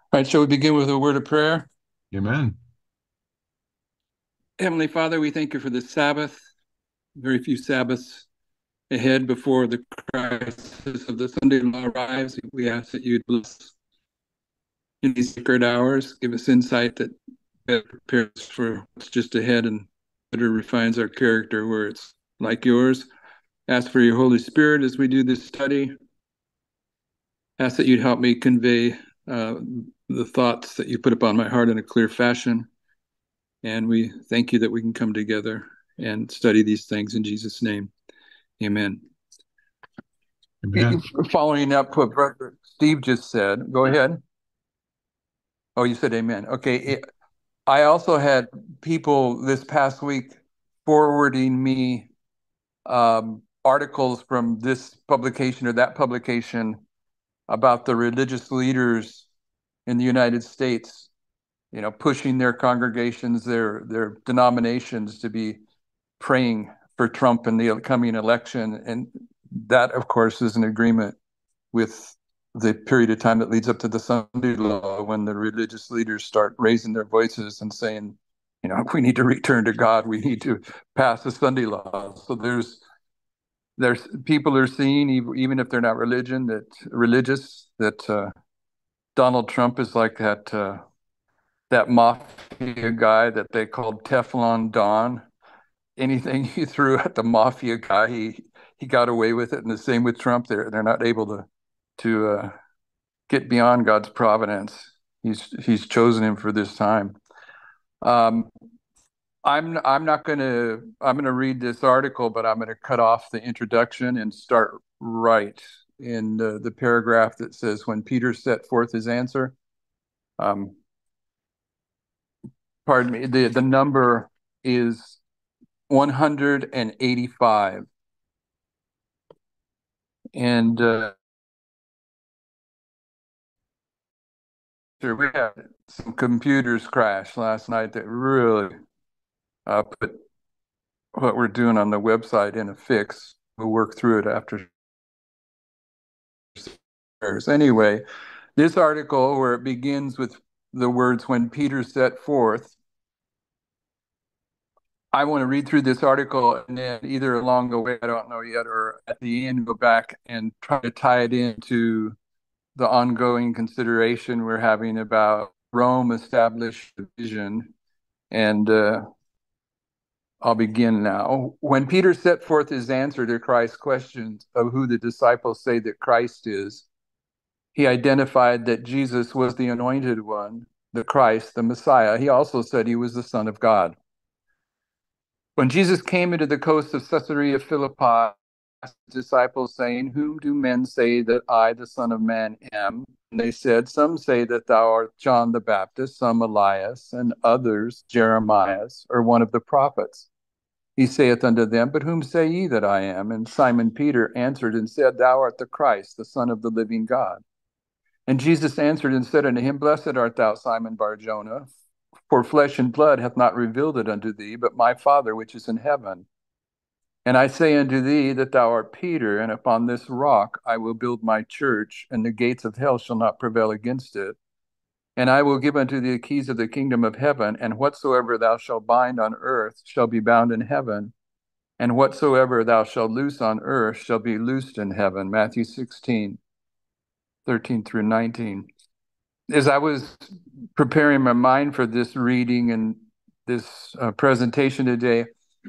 All right, shall we begin with a word of prayer? Amen. Heavenly Father, we thank you for this Sabbath, very few Sabbaths ahead before the crisis of the Sunday law arrives. We ask that you'd bless in these sacred hours, give us insight that better prepares us for what's just ahead and better refines our character where it's like yours. Ask for your Holy Spirit as we do this study. Ask that you'd help me convey uh, the thoughts that you put upon my heart in a clear fashion. And we thank you that we can come together and study these things in Jesus' name. Amen. Amen. Following up what Brother Steve just said, go ahead. Oh, you said amen. Okay. I also had people this past week forwarding me articles from this publication or that publication about the religious leaders in the United States, pushing their congregations, their denominations to be praying for Trump in the coming election. And that, of course, is an agreement with the period of time that leads up to the Sunday law when the religious leaders start raising their voices and saying, we need to return to God. We need to pass the Sunday law. So there's people are seeing, even if they're not religious, that Donald Trump is like that mafia guy that they called Teflon Don. Anything he threw at the mafia guy, he got away with it. And the same with Trump. They're not able to get beyond God's providence. He's chosen him for this time. Um, I'm gonna read this article, but I'm gonna cut off the introduction and start right in the paragraph that says when Peter set forth his answer. Um, pardon me. The number is 185, and sure, we had some computers crash last night that really put what we're doing on the website in a fix. We'll work through it after. Anyway, this article, where it begins with the words, when Peter set forth, I want to read through this article and then either along the way, I don't know yet, or at the end, go back and try to tie it into the ongoing consideration we're having about Rome established the vision. And I'll begin now. When Peter set forth his answer to Christ's questions of who the disciples say that Christ is, he identified that Jesus was the anointed one, the Christ, the Messiah. He also said he was the Son of God. When Jesus came into the coast of Caesarea Philippi, asked his disciples, saying, whom do men say that I, the Son of Man, am? And they said, some say that thou art John the Baptist, some Elias, and others Jeremias, or one of the prophets. He saith unto them, but whom say ye that I am? And Simon Peter answered and said, thou art the Christ, the Son of the living God. And Jesus answered and said unto him, blessed art thou, Simon Bar-Jonah, for flesh and blood hath not revealed it unto thee, but my Father which is in heaven. And I say unto thee that thou art Peter, and upon this rock I will build my church, and the gates of hell shall not prevail against it. And I will give unto thee the keys of the kingdom of heaven, and whatsoever thou shalt bind on earth shall be bound in heaven, and whatsoever thou shalt loose on earth shall be loosed in heaven. Matthew 16:13 through 19. As I was preparing my mind for this reading and this presentation today,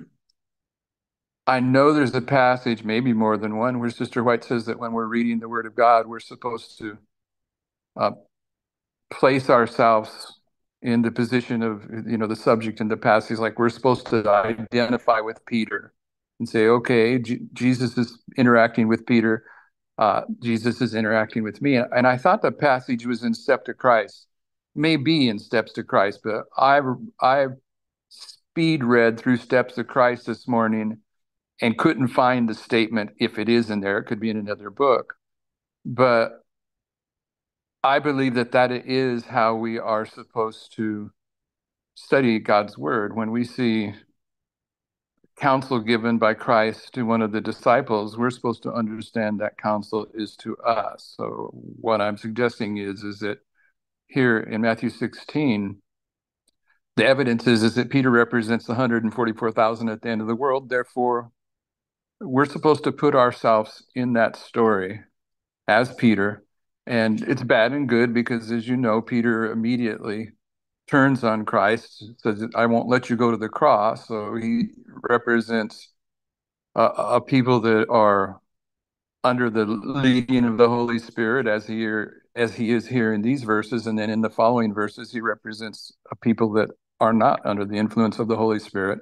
I know there's a passage, maybe more than one, where Sister White says that when we're reading the Word of God, we're supposed to uh, place ourselves in the position of, the subject in the passage. Like we're supposed to identify with Peter and say, okay, Jesus is interacting with Peter. Jesus is interacting with me. And I thought the passage was in Step to Christ, may be in Steps to Christ, but I speed read through Steps to Christ this morning and couldn't find the statement. If it is in there, it could be in another book. But I believe that that is how we are supposed to study God's word. When we see counsel given by Christ to one of the disciples, we're supposed to understand that counsel is to us. So what I'm suggesting is that here in Matthew 16, the evidence is that Peter represents the 144,000 at the end of the world. Therefore, we're supposed to put ourselves in that story as Peter. And it's bad and good because, as you know, Peter immediately turns on Christ, says, I won't let you go to the cross. So he represents a people that are under the leading of the Holy Spirit as he is here in these verses. And then in the following verses, he represents a people that are not under the influence of the Holy Spirit.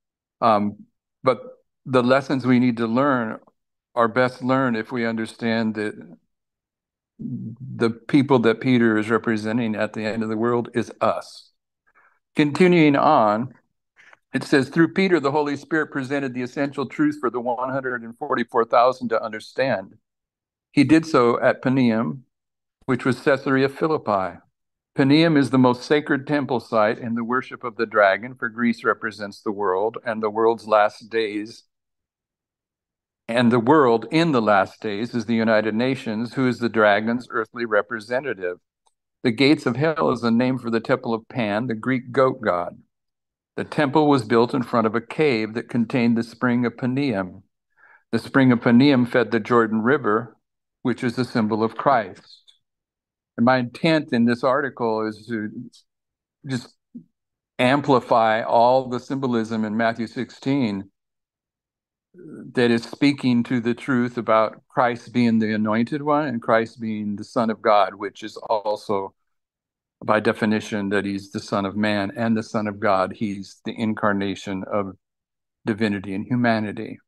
But the lessons we need to learn are best learned if we understand that the people that Peter is representing at the end of the world is us. Continuing on, it says, through Peter, the Holy Spirit presented the essential truth for the 144,000 to understand. He did so at Panium, which was Caesarea Philippi. Panium is the most sacred temple site in the worship of the dragon, for Greece represents the world and the world's last days. And the world in the last days is the United Nations, who is the dragon's earthly representative. The gates of hell is a name for the temple of Pan, the Greek goat god. The temple was built in front of a cave that contained the spring of Panium. The spring of Panium fed the Jordan River, which is a symbol of Christ. And my intent in this article is to just amplify all the symbolism in Matthew 16 that is speaking to the truth about Christ being the anointed one and Christ being the Son of God, which is also, by definition, that he's the Son of Man and the Son of God. He's the incarnation of divinity and humanity.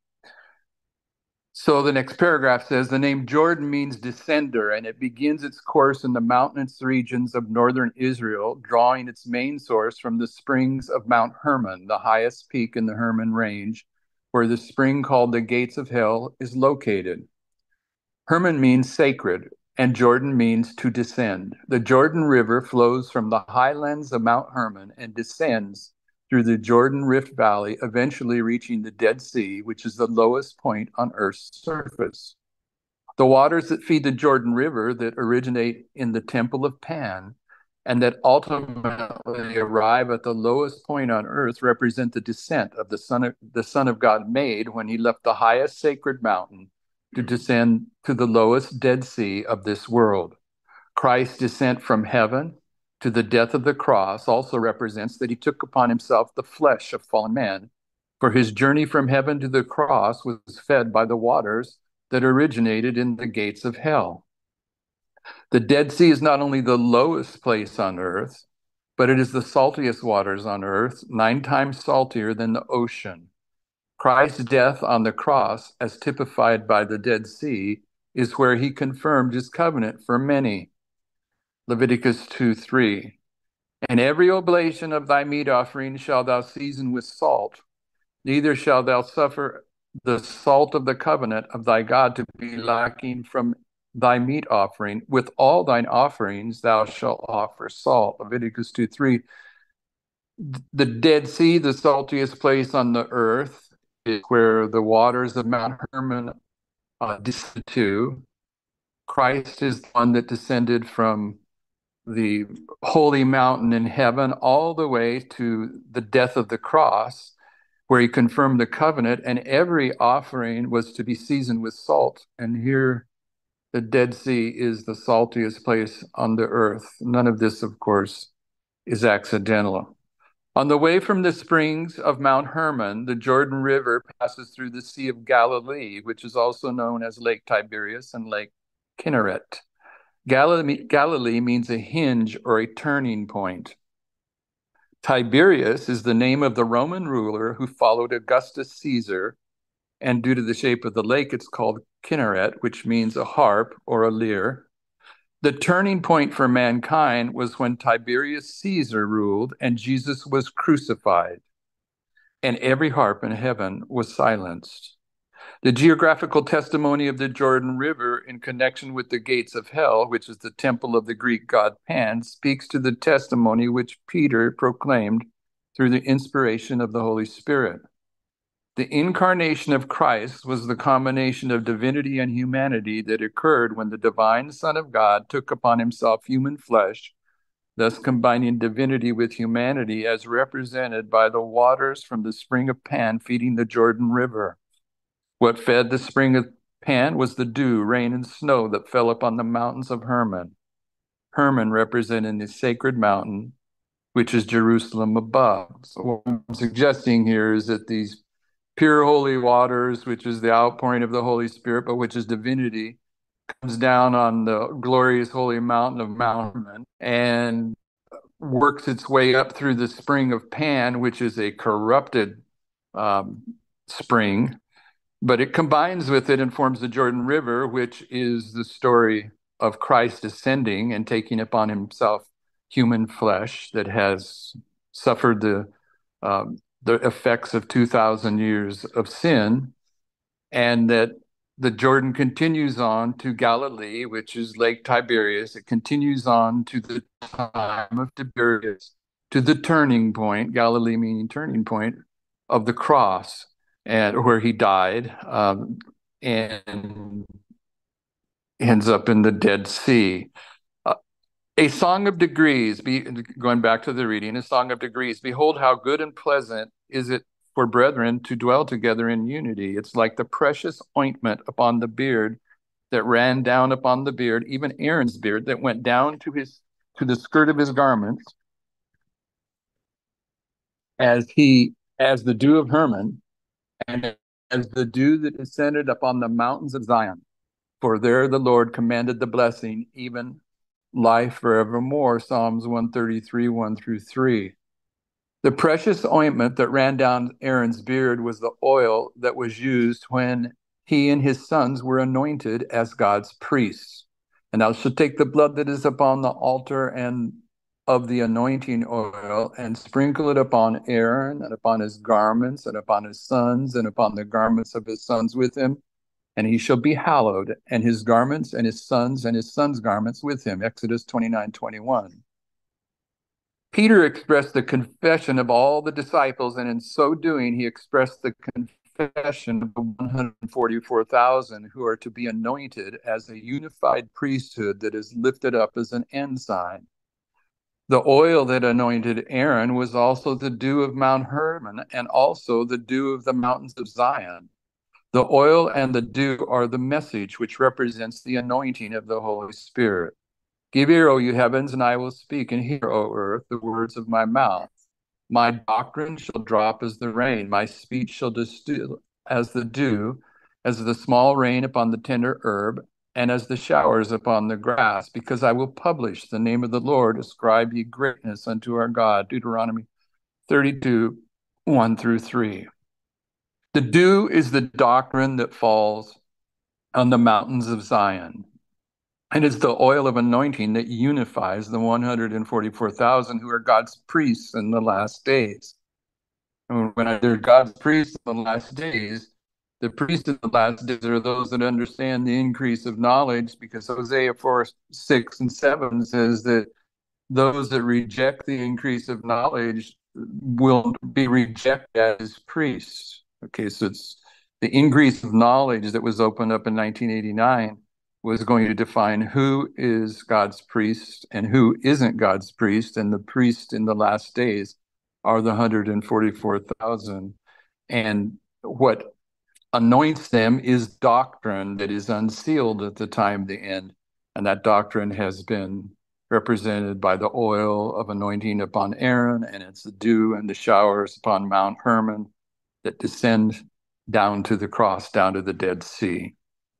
So the next paragraph says, the name Jordan means descender, and it begins its course in the mountainous regions of northern Israel, drawing its main source from the springs of Mount Hermon, the highest peak in the Hermon Range, where the spring called the Gates of Hell is located. Hermon means sacred, and Jordan means to descend. The Jordan River flows from the highlands of Mount Hermon and descends through the Jordan Rift Valley, eventually reaching the Dead Sea, which is the lowest point on Earth's surface. The waters that feed the Jordan River that originate in the Temple of Pan and that ultimately arrive at the lowest point on Earth represent the descent of the Son of God made when he left the highest sacred mountain to descend to the lowest Dead Sea of this world. Christ's descent from heaven to the death of the cross also represents that he took upon himself the flesh of fallen man, for his journey from heaven to the cross was fed by the waters that originated in the gates of hell. The Dead Sea is not only the lowest place on earth, but it is the saltiest waters on earth, 9 times saltier than the ocean. Christ's death on the cross, as typified by the Dead Sea, is where he confirmed his covenant for many. Leviticus 2:3. And every oblation of thy meat offering shall thou season with salt, neither shall thou suffer the salt of the covenant of thy God to be lacking from thy meat offering. With all thine offerings thou shalt offer salt. Leviticus 2:3. The Dead Sea, the saltiest place on the earth, is where the waters of Mount Hermon descend to. Christ is the one that descended from the holy mountain in heaven all the way to the death of the cross, where he confirmed the covenant, and every offering was to be seasoned with salt. And here, the Dead Sea is the saltiest place on the earth. None of this, of course, is accidental. On the way from the springs of Mount Hermon, the Jordan River passes through the Sea of Galilee, which is also known as Lake Tiberias and Lake Kinneret. Galilee means a hinge or a turning point. Tiberius is the name of the Roman ruler who followed Augustus Caesar, and due to the shape of the lake, it's called Kinneret, which means a harp or a lyre. The turning point for mankind was when Tiberius Caesar ruled and Jesus was crucified, and every harp in heaven was silenced. The geographical testimony of the Jordan River in connection with the gates of hell, which is the temple of the Greek god Pan, speaks to the testimony which Peter proclaimed through the inspiration of the Holy Spirit. The incarnation of Christ was the combination of divinity and humanity that occurred when the divine Son of God took upon himself human flesh thus combining divinity with humanity as represented by the waters from the spring of Pan feeding the Jordan River. What fed the spring of Pan was the dew, rain, and snow that fell upon the mountains of Hermon. Hermon representing the sacred mountain, which is Jerusalem above. So what I'm suggesting here is that these pure holy waters, which is the outpouring of the Holy Spirit, but which is divinity, comes down on the glorious holy mountain of Mount Hermon and works its way up through the spring of Pan, which is a corrupted spring, but it combines with it and forms the Jordan River, which is the story of Christ ascending and taking upon himself human flesh that has suffered the effects of 2,000 years of sin, and that the Jordan continues on to Galilee, which is Lake Tiberias. It continues on to the time of Tiberias, to the turning point, Galilee meaning turning point, of the cross, and where he died, and ends up in the Dead Sea. A song of degrees, going back to the reading, a song of degrees. Behold, how good and pleasant is it for brethren to dwell together in unity. It's like the precious ointment upon the beard that ran down upon the beard, even Aaron's beard that went down to the skirt of his garments, as the dew of Hermon, and as the dew that descended upon the mountains of Zion. For there the Lord commanded the blessing, even life forevermore. Psalms 133, 1 through 3. The precious ointment that ran down Aaron's beard was the oil that was used when he and his sons were anointed as God's priests. And thou shalt take the blood that is upon the altar and of the anointing oil and sprinkle it upon Aaron and upon his garments and upon his sons and upon the garments of his sons with him. And he shall be hallowed, and his garments and his sons' garments with him. Exodus 29:21. Peter expressed the confession of all the disciples, and in so doing, he expressed the confession of the 144,000 who are to be anointed as a unified priesthood that is lifted up as an ensign. The oil that anointed Aaron was also the dew of Mount Hermon and also the dew of the mountains of Zion. The oil and the dew are the message which represents the anointing of the Holy Spirit. Give ear, O you heavens, and I will speak, and hear, O earth, the words of my mouth. My doctrine shall drop as the rain, my speech shall distill as the dew, as the small rain upon the tender herb, and as the showers upon the grass, because I will publish the name of the Lord. Ascribe ye greatness unto our God. Deuteronomy 32, 1 through 3. The dew is the doctrine that falls on the mountains of Zion. And it's the oil of anointing that unifies the 144,000 who are God's priests in the last days. And when they're God's priests in the last days, the priests in the last days are those that understand the increase of knowledge, because Hosea 4, 6, and 7 says that those that reject the increase of knowledge will be rejected as priests. Okay, so it's the increase of knowledge that was opened up in 1989 was going to define who is God's priest and who isn't God's priest. And the priests in the last days are the 144,000. And what anoints them is doctrine that is unsealed at the time of the end. And that doctrine has been represented by the oil of anointing upon Aaron, and it's the dew and the showers upon Mount Hermon that descend down to the cross, down to the Dead Sea.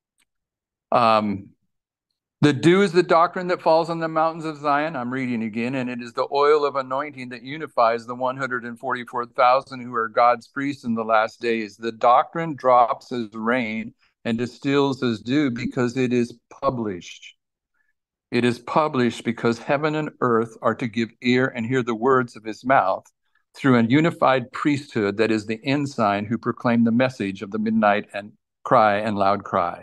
The dew is the doctrine that falls on the mountains of Zion. I'm reading again. And it is the oil of anointing that unifies the 144,000 who are God's priests in the last days. The doctrine drops as rain and distills as dew because it is published. It is published because heaven and earth are to give ear and hear the words of his mouth through a unified priesthood that is the ensign who proclaim the message of the midnight and cry and loud cry.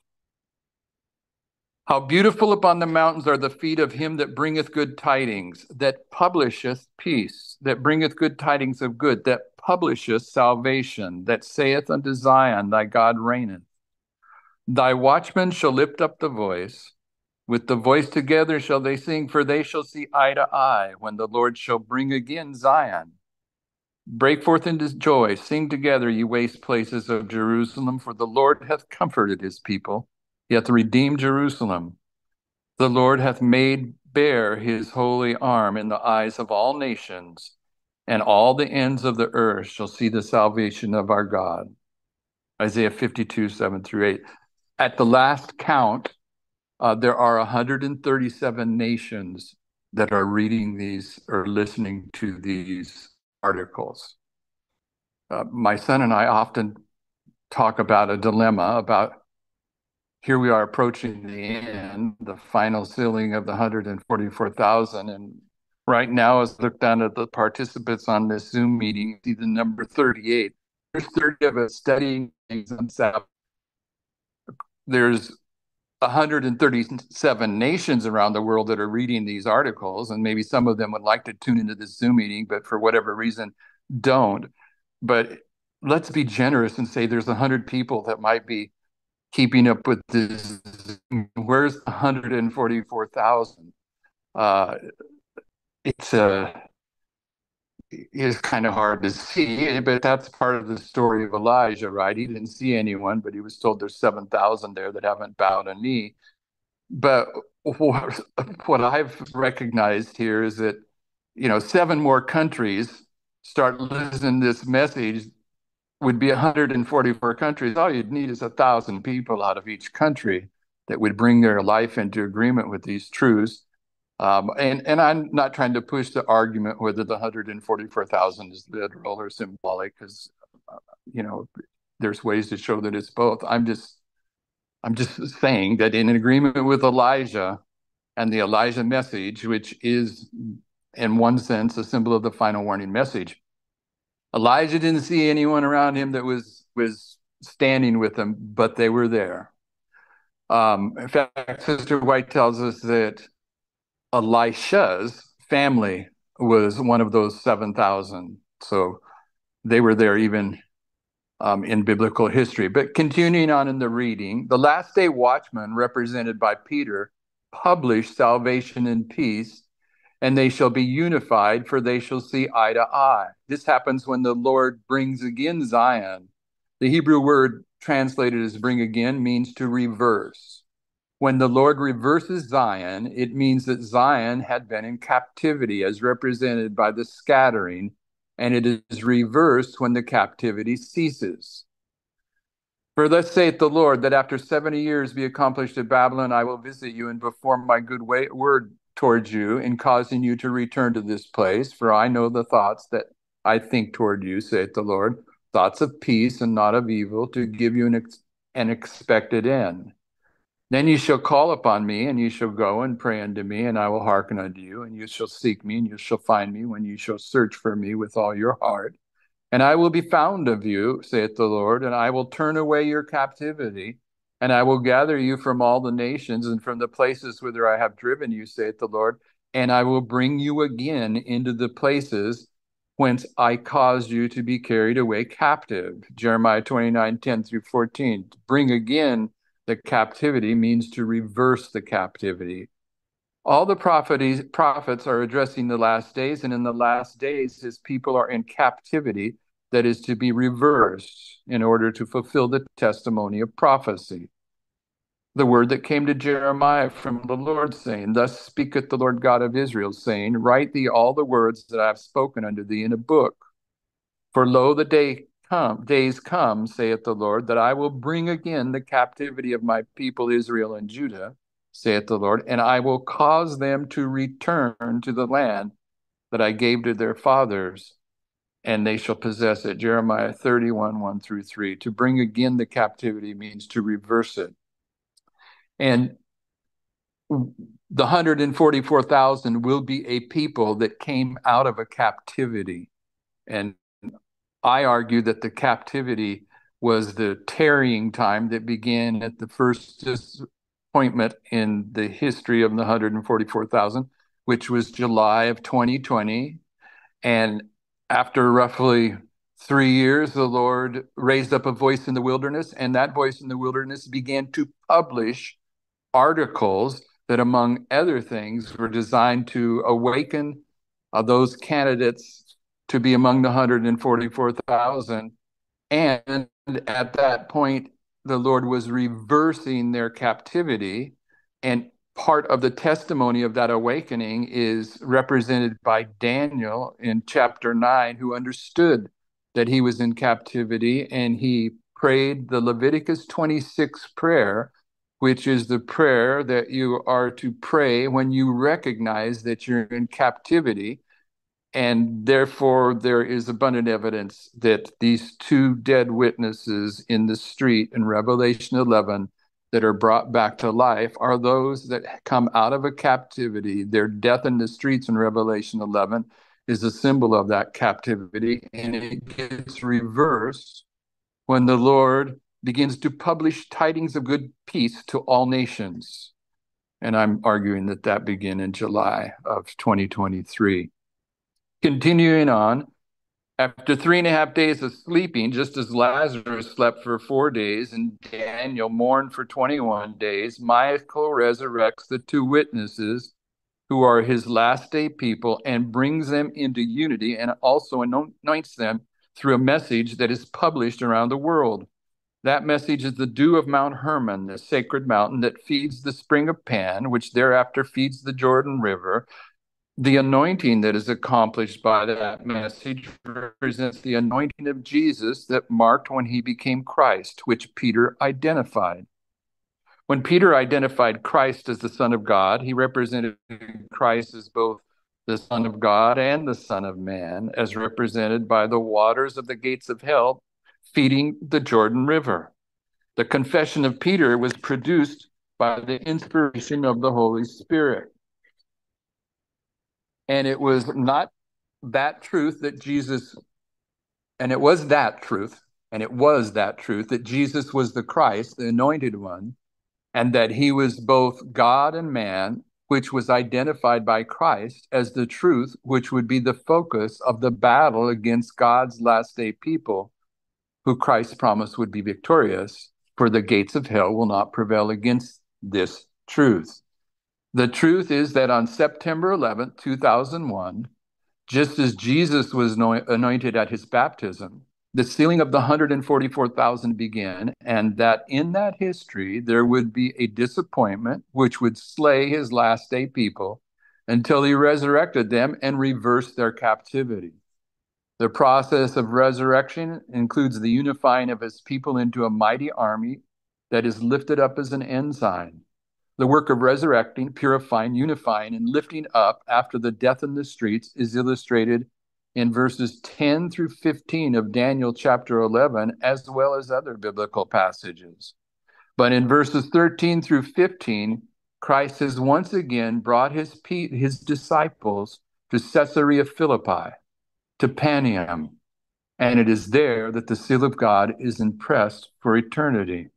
How beautiful upon the mountains are the feet of him that bringeth good tidings, that publisheth peace, that bringeth good tidings of good, that publisheth salvation, that saith unto Zion, thy God reigneth. Thy watchmen shall lift up the voice. With the voice together shall they sing, for they shall see eye to eye when the Lord shall bring again Zion. Break forth into joy, sing together, ye waste places of Jerusalem, for the Lord hath comforted his people, he hath redeemed Jerusalem. The Lord hath made bare his holy arm in the eyes of all nations, and all the ends of the earth shall see the salvation of our God. Isaiah 52, 7 through 8. At the last count, there are 137 nations that are reading these or listening to these articles. My son and I often talk about a dilemma about here we are approaching the end, the final sealing of the 144,000. And right now, as I look down at the participants on this Zoom meeting, see the number 38. There's 30 of us studying things on Sabbath. There's 137 nations around the world that are reading these articles, and maybe some of them would like to tune into this Zoom meeting, but for whatever reason, don't. But let's be generous and say there's 100 people that might be keeping up with this. Where's 144,000? It's kind of hard to see, but that's part of the story of Elijah, right? He didn't see anyone, but he was told there's 7,000 there that haven't bowed a knee. But what I've recognized here is that, 7 more countries start listening to this message would be 144 countries. All you'd need is 1,000 people out of each country that would bring their life into agreement with these truths. And I'm not trying to push the argument whether the 144,000 is literal or symbolic, because there's ways to show that it's both. I'm just saying that in agreement with Elijah and the Elijah message, which is in one sense a symbol of the final warning message, Elijah didn't see anyone around him that was standing with him, but they were there. In fact, Sister White tells us that Elisha's family was one of those 7,000. So they were there even in biblical history. But continuing on in the reading, the last day watchmen, represented by Peter, published salvation and peace, and they shall be unified, for they shall see eye to eye. This happens when the Lord brings again Zion. The Hebrew word translated as bring again means to reverse. When the Lord reverses Zion, it means that Zion had been in captivity, as represented by the scattering, and it is reversed when the captivity ceases. For thus saith the Lord, that after 70 years be accomplished at Babylon, I will visit you and perform my good word towards you in causing you to return to this place. For I know the thoughts that I think toward you, saith the Lord, thoughts of peace and not of evil, to give you an expected end. Then you shall call upon me, and you shall go and pray unto me, and I will hearken unto you, and you shall seek me, and you shall find me when you shall search for me with all your heart. And I will be found of you, saith the Lord, and I will turn away your captivity, and I will gather you from all the nations and from the places whither I have driven you, saith the Lord, and I will bring you again into the places whence I caused you to be carried away captive. Jeremiah 29:10 through 14. To bring again the captivity means to reverse the captivity. All the prophets are addressing the last days, and in the last days, his people are in captivity that is to be reversed in order to fulfill the testimony of prophecy. The word that came to Jeremiah from the Lord, saying, Thus speaketh the Lord God of Israel, saying, Write thee all the words that I have spoken unto thee in a book. For lo, the days come, saith the Lord, that I will bring again the captivity of my people Israel and Judah, saith the Lord, and I will cause them to return to the land that I gave to their fathers, and they shall possess it. Jeremiah 31, 1 through 3. To bring again the captivity means to reverse it. And the 144,000 will be a people that came out of a captivity. And I argue that the captivity was the tarrying time that began at the first disappointment in the history of the 144,000, which was July of 2020. And after roughly 3 years, the Lord raised up a voice in the wilderness, and that voice in the wilderness began to publish articles that, among other things, were designed to awaken those candidates to be among the 144,000. And at that point, the Lord was reversing their captivity. And part of the testimony of that awakening is represented by Daniel in chapter 9, who understood that he was in captivity, and he prayed the Leviticus 26 prayer, which is the prayer that you are to pray when you recognize that you're in captivity. And therefore, there is abundant evidence that these two dead witnesses in the street in Revelation 11 that are brought back to life are those that come out of a captivity. Their death in the streets in Revelation 11 is a symbol of that captivity, and it gets reversed when the Lord begins to publish tidings of good peace to all nations. And I'm arguing that that began in July of 2023. Continuing on, after 3.5 days of sleeping, just as Lazarus slept for 4 days and Daniel mourned for 21 days, Michael resurrects the two witnesses who are his last day people and brings them into unity, and also anoints them through a message that is published around the world. That message is the dew of Mount Hermon, the sacred mountain that feeds the spring of Pan, which thereafter feeds the Jordan River. The anointing that is accomplished by that message represents the anointing of Jesus that marked when he became Christ, which Peter identified. When Peter identified Christ as the Son of God, he represented Christ as both the Son of God and the Son of Man, as represented by the waters of the gates of hell feeding the Jordan River. The confession of Peter was produced by the inspiration of the Holy Spirit. And it was not that truth that Jesus, and it was that truth, that Jesus was the Christ, the anointed one, and that he was both God and man, which was identified by Christ as the truth, which would be the focus of the battle against God's last day people, who Christ promised would be victorious, for the gates of hell will not prevail against this truth. The truth is that on September 11th, 2001, just as Jesus was anointed at his baptism, the sealing of the 144,000 began, and that in that history, there would be a disappointment which would slay his last day people until he resurrected them and reversed their captivity. The process of resurrection includes the unifying of his people into a mighty army that is lifted up as an ensign. The work of resurrecting, purifying, unifying, and lifting up after the death in the streets is illustrated in verses 10 through 15 of Daniel chapter 11, as well as other biblical passages. But in verses 13 through 15, Christ has once again brought his disciples to Caesarea Philippi, to Panium, and it is there that the seal of God is impressed for eternity.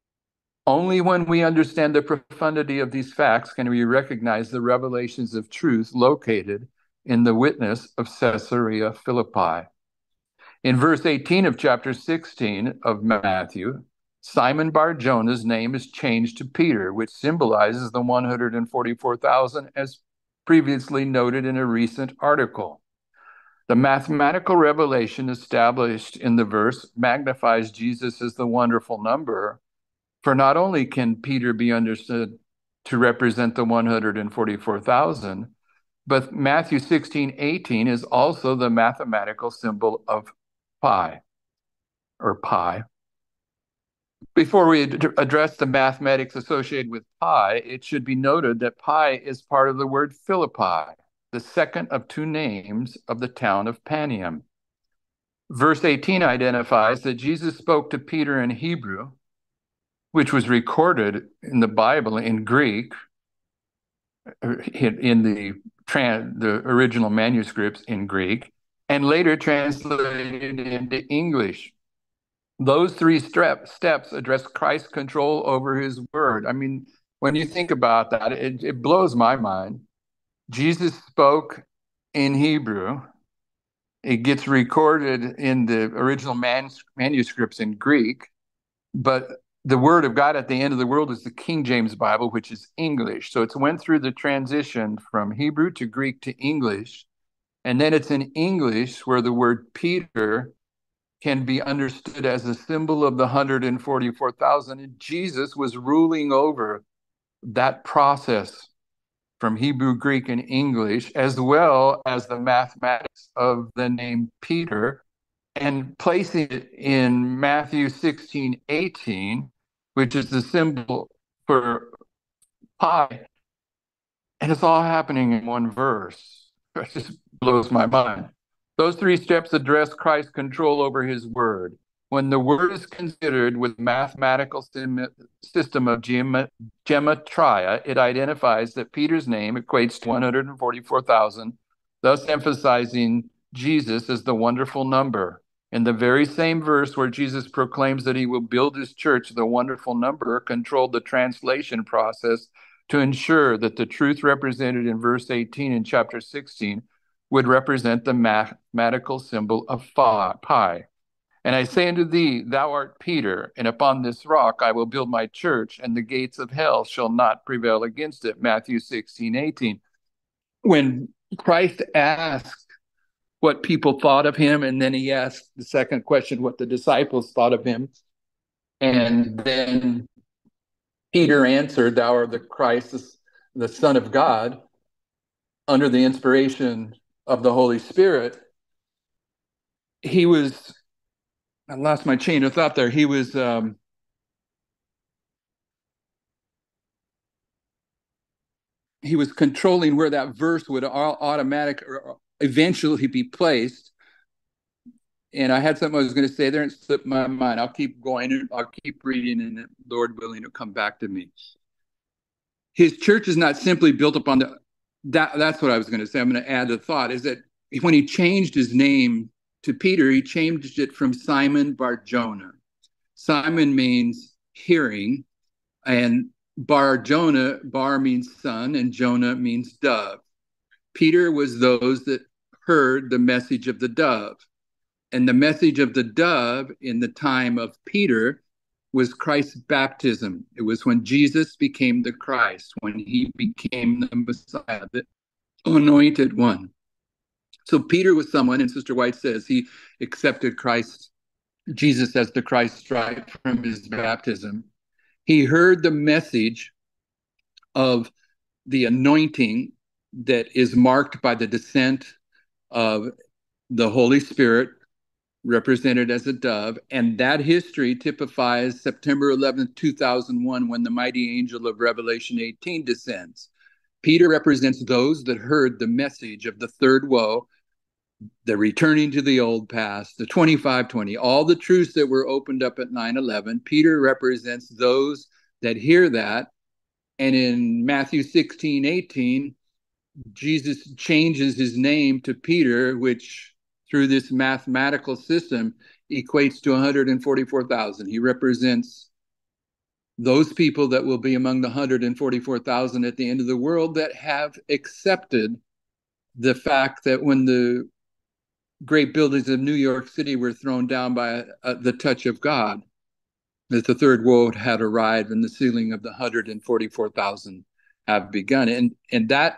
Only when we understand the profundity of these facts can we recognize the revelations of truth located in the witness of Caesarea Philippi. In verse 18 of chapter 16 of Matthew, Simon Bar-Jonah's name is changed to Peter, which symbolizes the 144,000, as previously noted in a recent article. The mathematical revelation established in the verse magnifies Jesus as the wonderful number. For not only can Peter be understood to represent the 144,000, but Matthew 16:18 is also the mathematical symbol of pi, or pi. Before we address the mathematics associated with pi, it should be noted that pi is part of the word Philippi, the second of two names of the town of Panium. Verse 18 identifies that Jesus spoke to Peter in Hebrew, which was recorded in the Bible in Greek, in the original manuscripts in Greek, and later translated into English. Those three steps address Christ's control over his word. I mean, when you think about that, it blows my mind. Jesus spoke in Hebrew. It gets recorded in the original manuscripts in Greek, but the word of God at the end of the world is the King James Bible, which is English. So it's went through the transition from Hebrew to Greek to English. And then it's in English where the word Peter can be understood as a symbol of the 144,000. And Jesus was ruling over that process from Hebrew, Greek, and English, as well as the mathematics of the name Peter, and placing it in Matthew 16:18, which is the symbol for pi. And it's all happening in one verse. It just blows my mind. Those three steps address Christ's control over his word. When the word is considered with mathematical system of gematria, it identifies that Peter's name equates to 144,000, thus emphasizing Jesus as the wonderful number. In the very same verse where Jesus proclaims that he will build his church, the wonderful number controlled the translation process to ensure that the truth represented in verse 18 in chapter 16 would represent the mathematical symbol of pi. And I say unto thee, thou art Peter, and upon this rock I will build my church, and the gates of hell shall not prevail against it. Matthew 16:18. When Christ asked what people thought of him, and then he asked the second question, what the disciples thought of him, and then Peter answered, thou art the Christ, the Son of God, under the inspiration of the Holy Spirit. I lost my chain of thought there. He was controlling where that verse would automatic or eventually be placed. And I had something I was going to say there and it slipped my mind. I'll keep going and I'll keep reading, and Lord willing, it'll come back to me. His church is not simply built upon that's what I was going to say. I'm going to add a thought, is that when he changed his name to Peter, he changed it from Simon Bar-Jonah. Simon means hearing, and Bar-Jonah, Bar means son, and Jonah means dove. Peter was those that heard the message of the dove. And the message of the dove in the time of Peter was Christ's baptism. It was when Jesus became the Christ, when he became the Messiah, the anointed one. So Peter was someone, and Sister White says he accepted Christ, Jesus as the Christ right from his baptism. He heard the message of the anointing that is marked by the descent of the Holy Spirit, represented as a dove, and that history typifies September 11th, 2001, when the mighty angel of Revelation 18 descends. Peter represents those that heard the message of the third woe, the returning to the old past, the 2520, all the truths that were opened up at 9/11. Peter represents those that hear that. And in Matthew 16:18, Jesus changes his name to Peter, which through this mathematical system equates to 144,000. He represents those people that will be among the 144,000 at the end of the world that have accepted the fact that when the great buildings of New York City were thrown down by the touch of God, that the third woe had arrived and the sealing of the 144,000 have begun. And that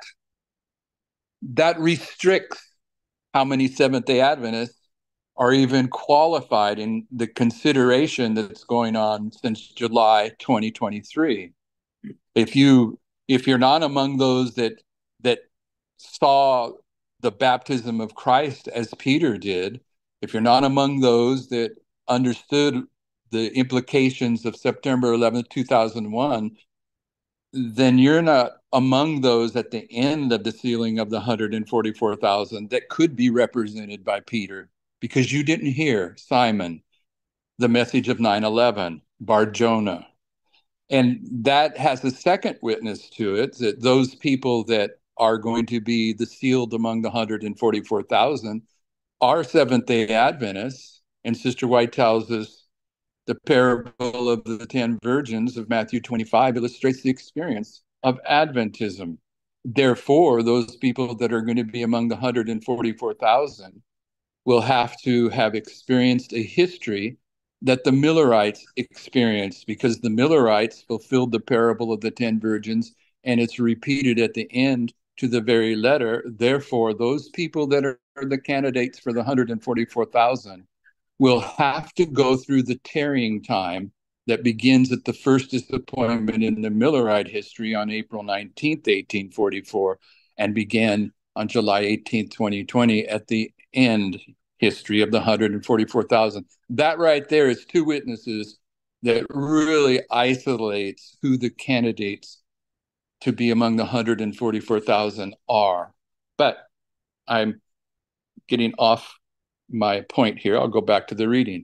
restricts how many Seventh-day Adventists are even qualified in the consideration that's going on since July 2023. If you're not among those that saw the baptism of Christ as Peter did, if you're not among those that understood the implications of September 11th, 2001, then you're not among those at the end of the sealing of the 144,000 that could be represented by Peter, because you didn't hear Simon, the message of 9/11, Bar-Jonah. And that has a second witness to it, that those people that are going to be the sealed among the 144,000 are Seventh-day Adventists. And Sister White tells us the parable of the 10 virgins of Matthew 25 illustrates the experience of Adventism. Therefore, those people that are going to be among the 144,000 will have to have experienced a history that the Millerites experienced, because the Millerites fulfilled the parable of the 10 virgins, and it's repeated at the end to the very letter. Therefore, those people that are the candidates for the 144,000 will have to go through the tarrying time that begins at the first disappointment in the Millerite history on April 19th, 1844, and began on July 18th, 2020, at the end history of the 144,000. That right there is two witnesses that really isolates who the candidates to be among the 144,000 are. But I'm getting off my point here. I'll go back to the reading.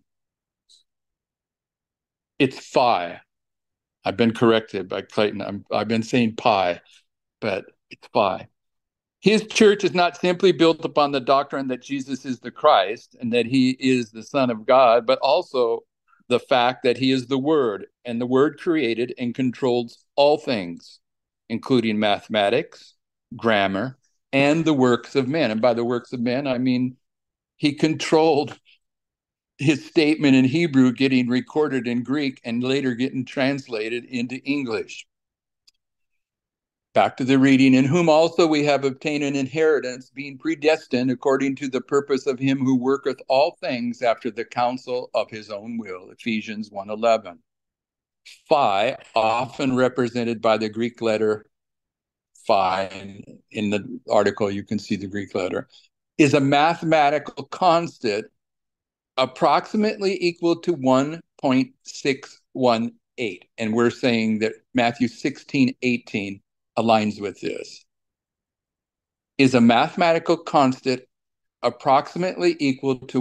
It's phi. I've been corrected by Clayton. I've been saying pi, but it's phi. His church is not simply built upon the doctrine that Jesus is the Christ and that he is the Son of God, but also the fact that he is the Word, and the Word created and controls all things, including mathematics, grammar, and the works of men. And by the works of men, I mean he controlled his statement in Hebrew getting recorded in Greek and later getting translated into English. Back to the reading. In whom also we have obtained an inheritance, being predestined according to the purpose of him who worketh all things after the counsel of his own will. Ephesians 1:11. Phi, often represented by the Greek letter phi, in the article you can see the Greek letter, is a mathematical constant approximately equal to 1.618. And we're saying that Matthew 16:18 aligns with this. Is a mathematical constant approximately equal to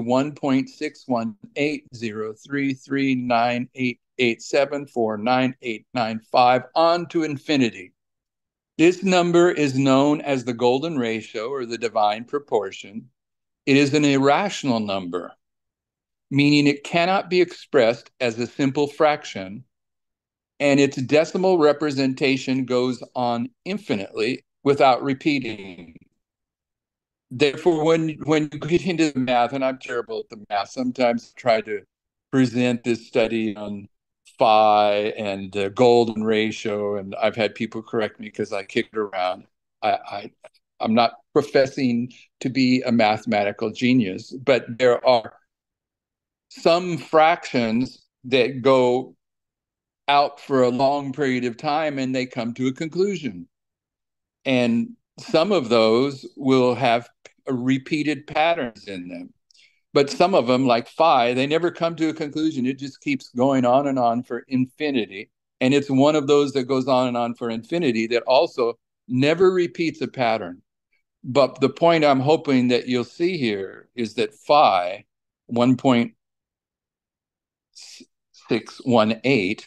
1.618033988749895 on to infinity. This number is known as the golden ratio or the divine proportion. It is an irrational number, meaning it cannot be expressed as a simple fraction, and its decimal representation goes on infinitely without repeating. Therefore, when you get into the math, and I'm terrible at the math, sometimes I try to present this study on phi and the golden ratio, and I've had people correct me because I kick it around. I'm not professing to be a mathematical genius, but there are some fractions that go out for a long period of time and they come to a conclusion. And some of those will have repeated patterns in them. But some of them, like phi, they never come to a conclusion. It just keeps going on and on for infinity. And it's one of those that goes on and on for infinity that also never repeats a pattern. But the point I'm hoping that you'll see here is that phi, 1.618,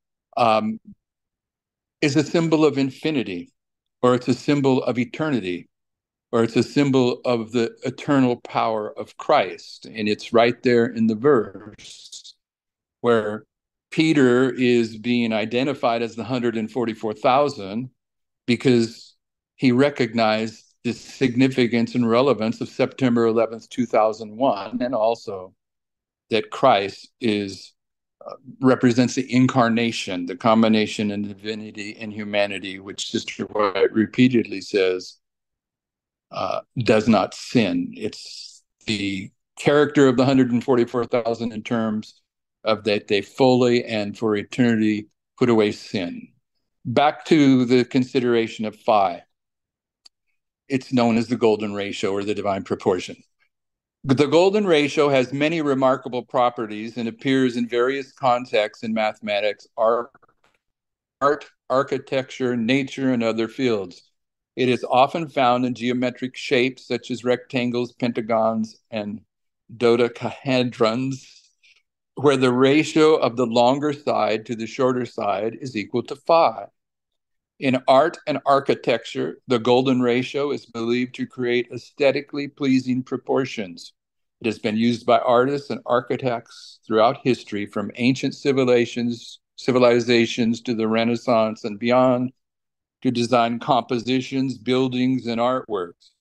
is a symbol of infinity, or it's a symbol of eternity, or it's a symbol of the eternal power of Christ. And it's right there in the verse where Peter is being identified as the 144,000 because he recognized the significance and relevance of September 11th, 2001, and also that Christ represents the incarnation, the combination in divinity and humanity, which Sister White repeatedly says does not sin. It's the character of the 144,000 in terms of that they fully and for eternity put away sin. Back to the consideration of phi. It's known as the golden ratio or the divine proportion. The golden ratio has many remarkable properties and appears in various contexts in mathematics, art, architecture, nature, and other fields. It is often found in geometric shapes such as rectangles, pentagons, and dodecahedrons, where the ratio of the longer side to the shorter side is equal to phi. In art and architecture, the golden ratio is believed to create aesthetically pleasing proportions. It has been used by artists and architects throughout history, from ancient civilizations to the Renaissance and beyond, to design compositions, buildings, and artworks.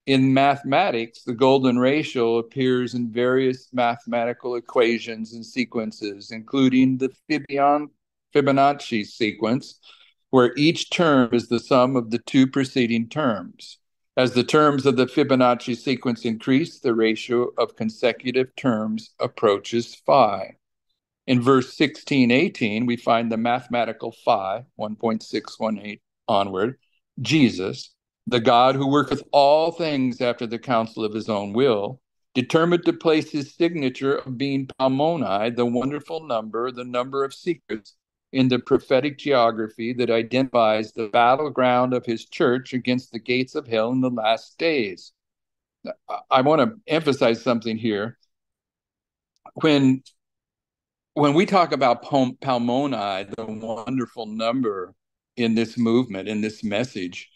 in mathematics, the golden ratio appears in various mathematical equations and sequences, including the Fibonacci sequence, where each term is the sum of the two preceding terms. As the terms of the Fibonacci sequence increase, the ratio of consecutive terms approaches phi. In verse 16:18, we find the mathematical phi, 1.618 onward, Jesus, the God who worketh all things after the counsel of his own will, determined to place his signature of being Palmoni, the wonderful number, the number of secrets, in the prophetic geography that identifies the battleground of his church against the gates of hell in the last days. I want to emphasize something here. When we talk about Palmoni, the wonderful number in this movement, in this message,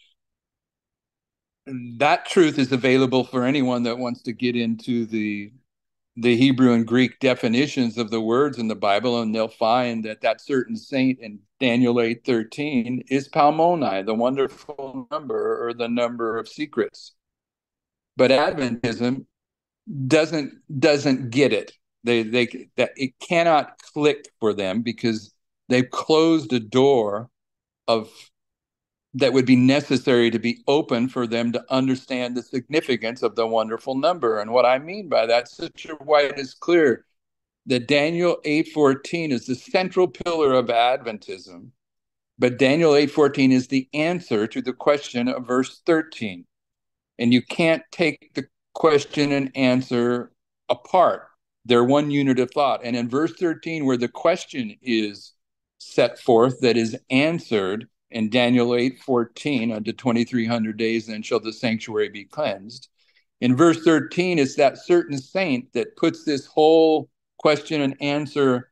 that truth is available for anyone that wants to get into the Hebrew and Greek definitions of the words in the Bible, and they'll find that certain saint in Daniel 8:13 is Palmoni, the wonderful number, or the number of secrets. But Adventism doesn't get it. It cannot click for them because they've closed a door of that would be necessary to be open for them to understand the significance of the wonderful number. And what I mean by that, Sister White is clear that Daniel 8:14 is the central pillar of Adventism, but Daniel 8:14 is the answer to the question of verse 13. And you can't take the question and answer apart. They're one unit of thought. And in verse 13, where the question is set forth that is answered in Daniel 8:14, unto 2,300 days, then shall the sanctuary be cleansed. In verse 13, it's that certain saint that puts this whole question and answer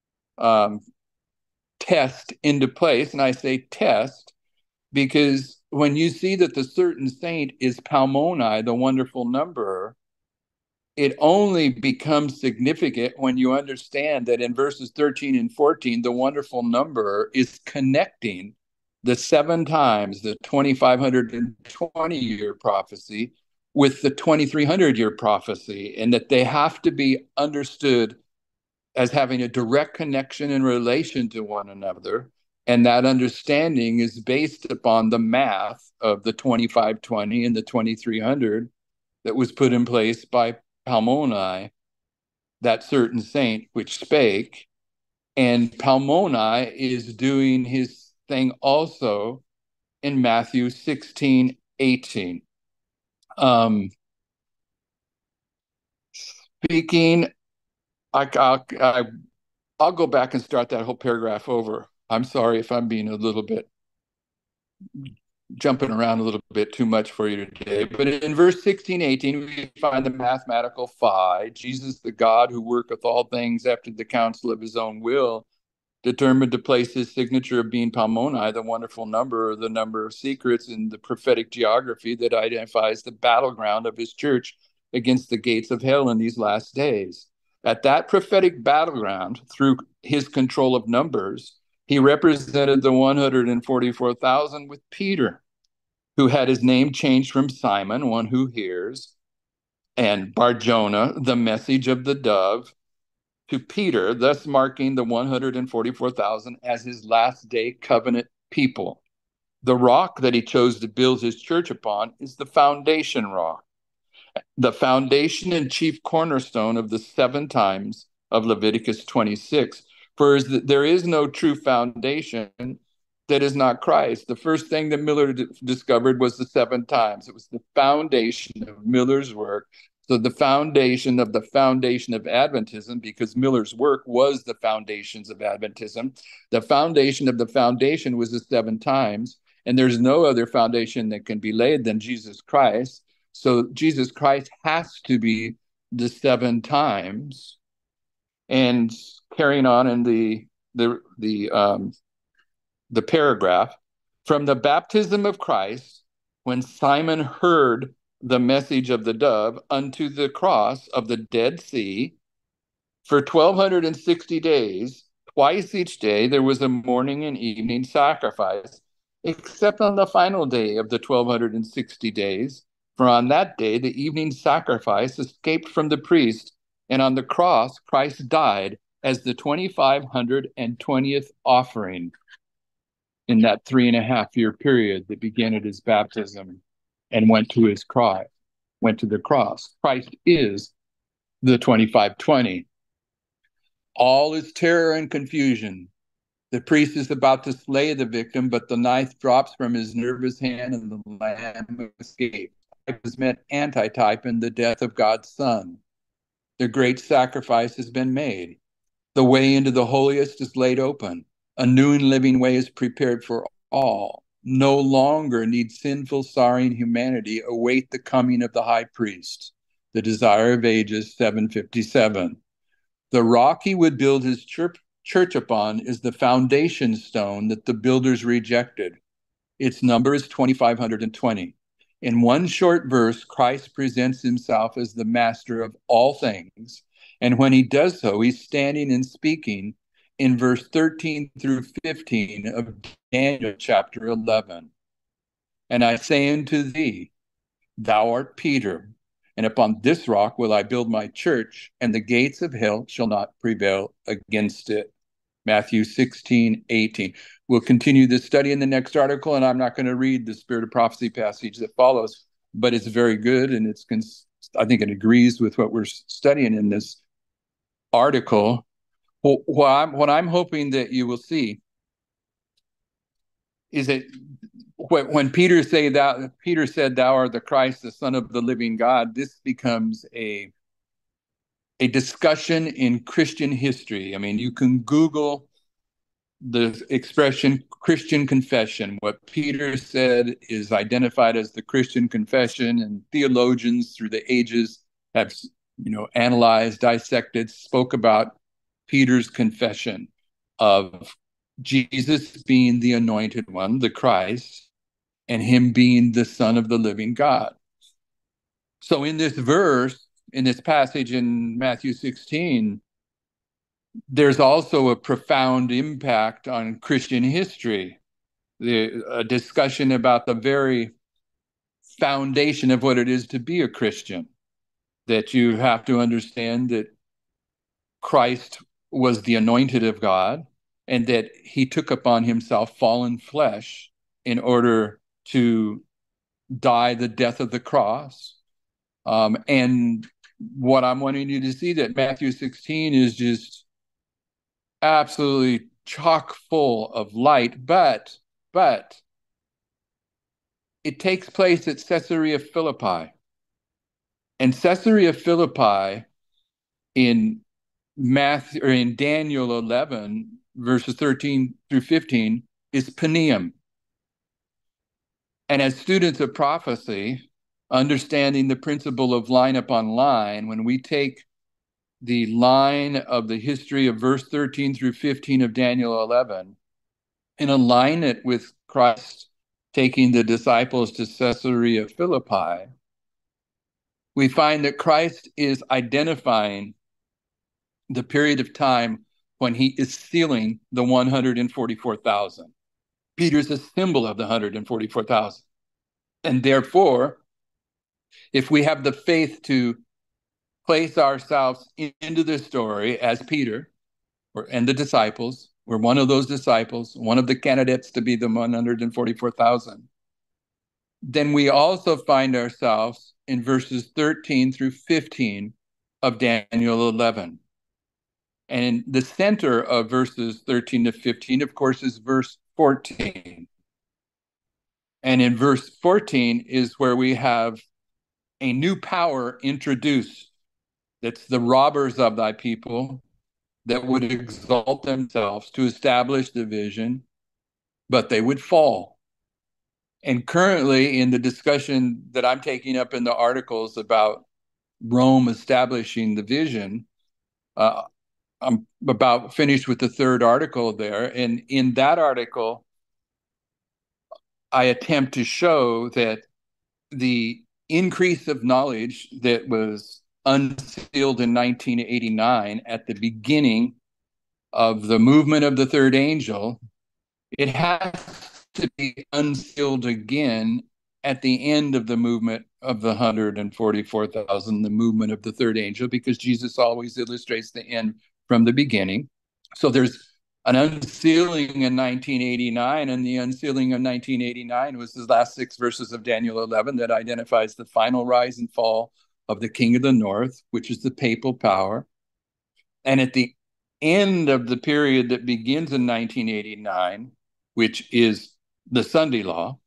test into place. And I say test because when you see that the certain saint is Palmoni, the wonderful number, it only becomes significant when you understand that in verses 13 and 14, the wonderful number is connecting the 7 times the 2,520-year prophecy with the 2,300-year prophecy, and that they have to be understood as having a direct connection in relation to one another. And that understanding is based upon the math of the 2,520 and the 2,300 that was put in place by Palmoni, that certain saint which spake. And Palmoni is doing his thing also in Matthew 16:18. Speaking, I'll go back and start that whole paragraph over. I'm sorry if I'm being a little bit jumping around a little bit too much for you today. But in verse 16:18, we find the mathematical phi, Jesus, the God who worketh all things after the counsel of his own will, determined to place his signature of being Palmoni, the wonderful number, or the number of secrets, in the prophetic geography that identifies the battleground of his church against the gates of hell in these last days. At that prophetic battleground, through his control of numbers, he represented the 144,000 with Peter, who had his name changed from Simon, one who hears, and Bar-Jonah, the message of the dove, to Peter, thus marking the 144,000 as his last day covenant people. The rock that he chose to build his church upon is the foundation rock, the foundation and chief cornerstone of the 7 times of Leviticus 26. For there is no true foundation that is not Christ. The first thing that Miller discovered was the 7 times. It was the foundation of Miller's work. So the foundation of Adventism, because Miller's work was the foundations of Adventism, the foundation of the foundation was the 7 times, and there's no other foundation that can be laid than Jesus Christ. So Jesus Christ has to be the 7 times. And carrying on in the paragraph, from the baptism of Christ, when Simon heard the message of the dove unto the cross of the Dead Sea, for 1,260 days, twice each day, there was a morning and evening sacrifice, except on the final day of the 1,260 days, For on that day, the evening sacrifice escaped from the priest, and on the cross, Christ died as the 2520th offering in that 3.5 year period that began at his baptism and went to the cross. Christ is the 2520. All is terror and confusion. The priest is about to slay the victim, but the knife drops from his nervous hand and the lamb escapes. It was meant antitype in the death of God's Son. The great sacrifice has been made. The way into the holiest is laid open. A new and living way is prepared for all. No longer need sinful, sorrowing humanity await the coming of the high priest. The Desire of Ages, 757. The rock he would build his church upon is the foundation stone that the builders rejected. Its number is 2520. In one short verse, Christ presents himself as the master of all things. And when he does so, he's standing and speaking in verse 13 through 15 of Daniel chapter 11. And I say unto thee, thou art Peter, and upon this rock will I build my church, and the gates of hell shall not prevail against it. Matthew 16:18. We'll continue this study in the next article, and I'm not going to read the Spirit of Prophecy passage that follows, but it's very good, and I think it agrees with what we're studying in this article. What I'm hoping that you will see is that when Peter said, thou art the Christ, the Son of the living God, this becomes a discussion in Christian history. I mean, you can Google the expression Christian confession. What Peter said is identified as the Christian confession, and theologians through the ages have, analyzed, dissected, spoke about Peter's confession of Jesus being the anointed one, the Christ, and him being the Son of the living God. So in this verse, in this passage in Matthew 16, there's also a profound impact on Christian history, a discussion about the very foundation of what it is to be a Christian, that you have to understand that Christ was the anointed of God, and that he took upon himself fallen flesh in order to die the death of the cross. And what I'm wanting you to see, that Matthew 16 is just absolutely chock full of light, but it takes place at Caesarea Philippi. And Caesarea Philippi in Daniel 11, verses 13 through 15, is Paneum. And as students of prophecy, understanding the principle of line upon line, when we take the line of the history of verse 13 through 15 of Daniel 11 and align it with Christ taking the disciples to Caesarea Philippi, we find that Christ is identifying the period of time when he is sealing the 144,000. Peter's a symbol of the 144,000. And therefore, if we have the faith to place ourselves into this story as Peter and the disciples, we're one of those disciples, one of the candidates to be the 144,000, then we also find ourselves in verses 13 through 15 of Daniel 11. And the center of verses 13 to 15, of course, is verse 14. And in verse 14 is where we have a new power introduced. That's the robbers of thy people that would exalt themselves to establish the vision, but they would fall. And currently, in the discussion that I'm taking up in the articles about Rome establishing the vision, I'm about finished with the third article there. And in that article, I attempt to show that the increase of knowledge that was unsealed in 1989 at the beginning of the movement of the third angel, it has to be unsealed again at the end of the movement of the 144,000, the movement of the third angel, because Jesus always illustrates the end from the beginning. So there's an unsealing in 1989, and the unsealing of 1989 was the last 6 verses of Daniel 11 that identifies the final rise and fall of the king of the north, which is the papal power. And at the end of the period that begins in 1989, which is the Sunday law,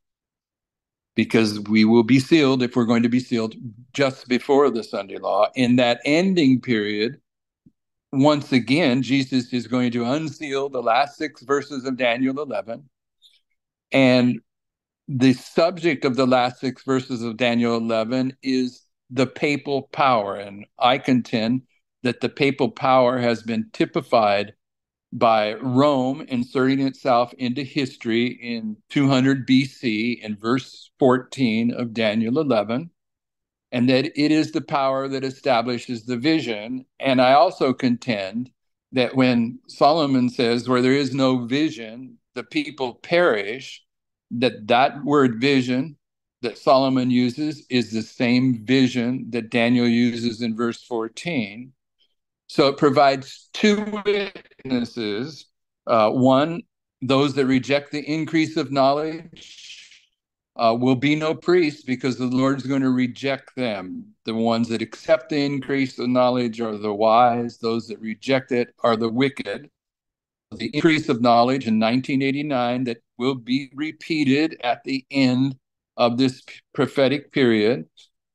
because we will be sealed if we're going to be sealed just before the Sunday law. In that ending period, once again, Jesus is going to unseal the last 6 verses of Daniel 11. And the subject of the last 6 verses of Daniel 11 is the papal power. And I contend that the papal power has been typified by Rome inserting itself into history in 200 BC in verse 14 of Daniel 11, and that it is the power that establishes the vision. And I also contend that when Solomon says, where there is no vision, the people perish, that word vision that Solomon uses is the same vision that Daniel uses in verse 14. So it provides 2 witnesses. One, those that reject the increase of knowledge will be no priests, because the Lord's going to reject them. The ones that accept the increase of knowledge are the wise. Those that reject it are the wicked. The increase of knowledge in 1989 that will be repeated at the end of this prophetic period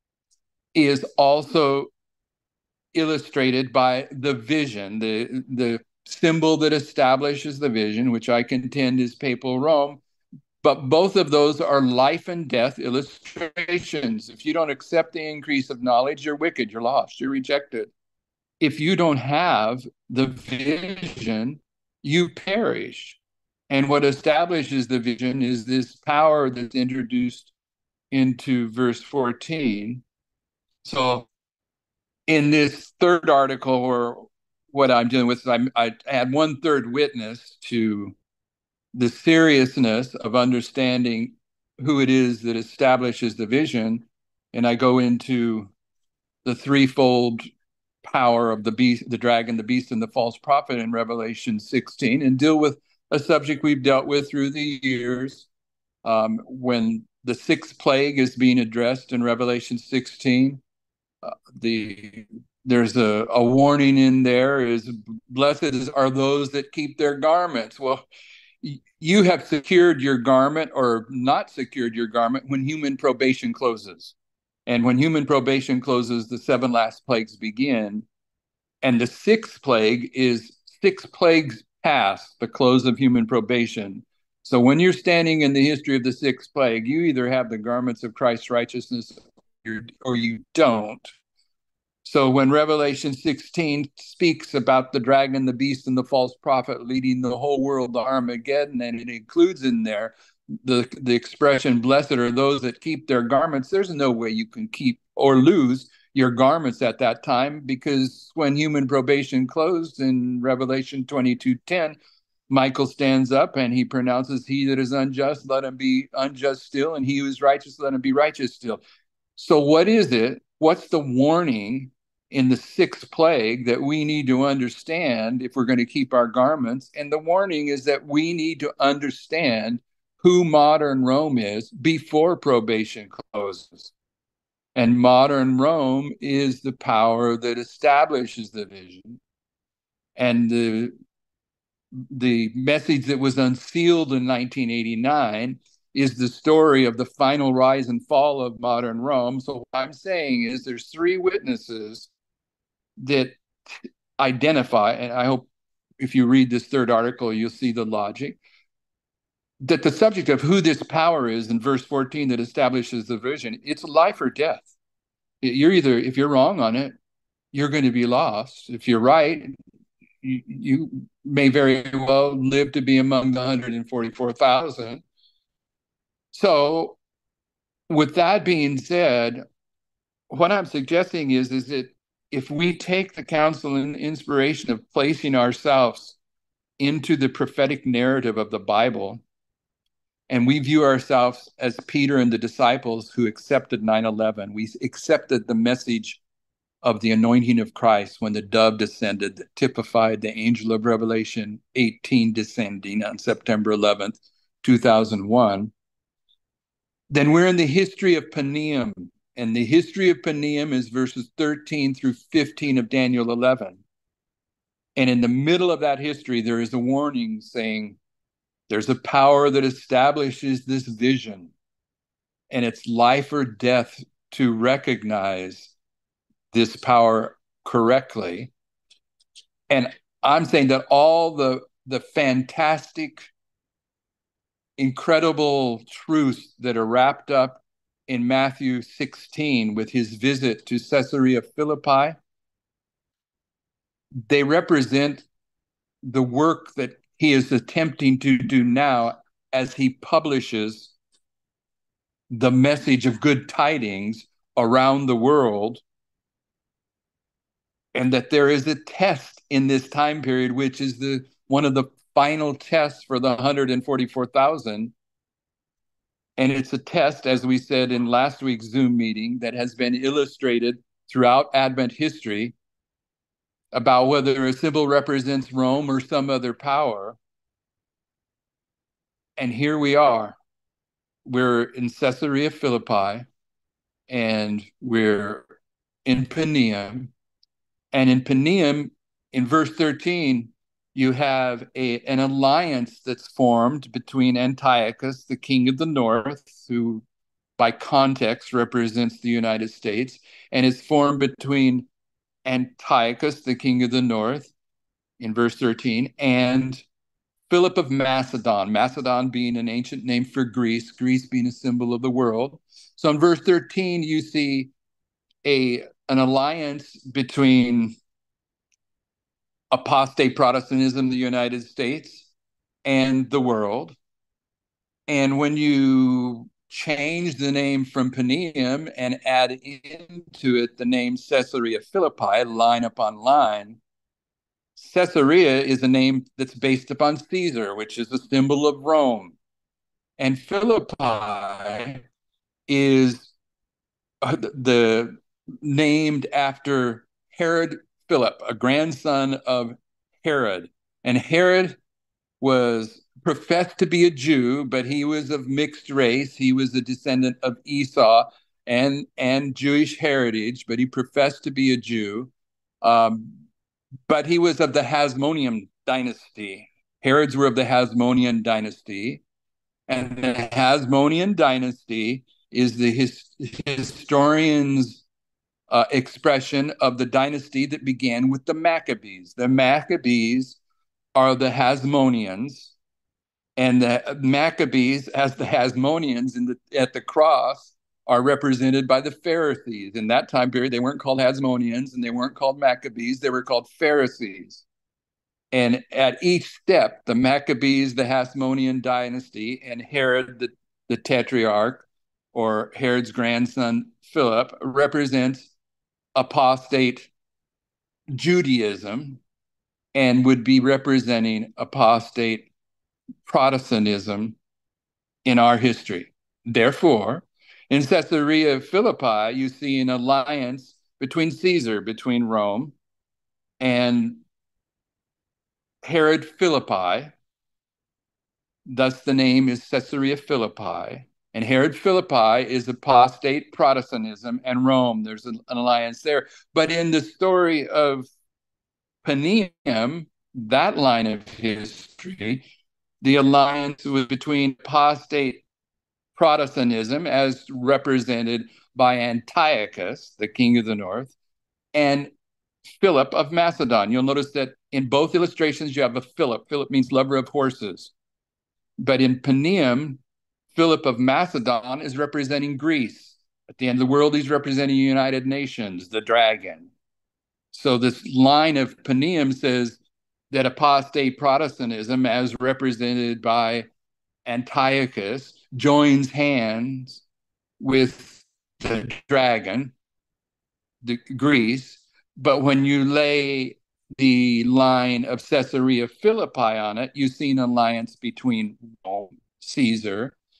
is also illustrated by the vision, the symbol that establishes the vision, which I contend is papal Rome. But both of those are life and death illustrations. If you don't accept the increase of knowledge, you're wicked, you're lost, you're rejected. If you don't have the vision, you perish. And what establishes the vision is this power that's introduced into verse 14. So in this third article, or what I'm dealing with, is I add one third witness to the seriousness of understanding who it is that establishes the vision. And I go into the threefold power of the beast, the dragon, the beast, and the false prophet in Revelation 16, and deal with a subject we've dealt with through the years. When the 6th plague is being addressed in Revelation 16, there's a warning in there, is blessed are those that keep their garments. Well, you have secured your garment or not secured your garment when human probation closes. And when human probation closes, the 7 last plagues begin. And the 6th plague is 6 plagues past the close of human probation. So when you're standing in the history of the 6th plague, you either have the garments of Christ's righteousness or you don't. So when Revelation 16 speaks about the dragon, the beast, and the false prophet leading the whole world to Armageddon, and it includes in there the expression, blessed are those that keep their garments, there's no way you can keep or lose your garments at that time, because when human probation closed in Revelation 22:10, Michael stands up and he pronounces, he that is unjust, let him be unjust still, and he who is righteous, let him be righteous still. So what is it? What's the warning in the 6th plague that we need to understand if we're going to keep our garments? And the warning is that we need to understand who modern Rome is before probation closes. And modern Rome is the power that establishes the vision. And the message that was unsealed in 1989 is the story of the final rise and fall of modern Rome. So what I'm saying is there's 3 witnesses that identify, and I hope if you read this third article, you'll see the logic, that the subject of who this power is in verse 14 that establishes the vision, it's life or death. You're either, if you're wrong on it, you're going to be lost. If you're right, you may very well live to be among the 144,000. So with that being said, what I'm suggesting is that if we take the counsel and inspiration of placing ourselves into the prophetic narrative of the Bible And we view ourselves as Peter and the disciples who accepted 9/11. We accepted the message of the anointing of Christ when the dove descended that typified the angel of Revelation 18 descending on September 11th, 2001. Then we're in the history of Paneum. And the history of Paneum is verses 13 through 15 of Daniel 11. And in the middle of that history, there is a warning saying, there's a power that establishes this vision, and it's life or death to recognize this power correctly. And I'm saying that all the fantastic, incredible truths that are wrapped up in Matthew 16 with his visit to Caesarea Philippi, they represent the work that he is attempting to do now as he publishes the message of good tidings around the world, and that there is a test in this time period, which is one of the final tests for the 144,000. And it's a test, as we said in last week's Zoom meeting, that has been illustrated throughout Advent history about whether a symbol represents Rome or some other power. And here we are. We're in Caesarea Philippi, and we're in Paneum. And in Paneum, in verse 13, you have an alliance that's formed between Antiochus, the king of the north, who by context represents the United States, and is formed between Antiochus, the king of the north, in verse 13, and Philip of Macedon, Macedon being an ancient name for Greece, Greece being a symbol of the world. So in verse 13, you see an alliance between apostate Protestantism, the United States, and the world. And when you change the name from Paneum and add into it the name Caesarea Philippi, line upon line, Caesarea is a name that's based upon Caesar, which is a symbol of Rome. And Philippi is the named after Herod Philip, a grandson of Herod. And Herod was professed to be a Jew, but he was of mixed race. He was a descendant of Esau and Jewish heritage, but he professed to be a Jew. But he was of the Hasmonean dynasty. Herods were of the Hasmonean dynasty. And the Hasmonean dynasty is the historians' expression of the dynasty that began with the Maccabees. The Maccabees are the Hasmoneans, and the Maccabees, as the Hasmoneans at the cross, are represented by the Pharisees. In that time period, they weren't called Hasmoneans and they weren't called Maccabees, they were called Pharisees. And at each step, the Maccabees, the Hasmonean dynasty, and Herod, the tetrarch, or Herod's grandson, Philip, represents apostate Judaism and would be representing apostate Protestantism in our history. Therefore, in Caesarea Philippi, you see an alliance between Caesar, between Rome, and Herod Philippi. Thus, the name is Caesarea Philippi. And Herod Philippi is apostate Protestantism, and Rome, there's an alliance there. But in the story of Paneum, that line of history, the alliance was between apostate Protestantism, as represented by Antiochus, the king of the north, and Philip of Macedon. You'll notice that in both illustrations, you have a Philip. Philip means lover of horses. But in Paneum, Philip of Macedon is representing Greece. At the end of the world, he's representing the United Nations, the dragon. So this line of Paneum says that apostate Protestantism, as represented by Antiochus, joins hands with the dragon, the Greece. But when you lay the line of Caesarea Philippi on it, you see an alliance between Rome, Caesar,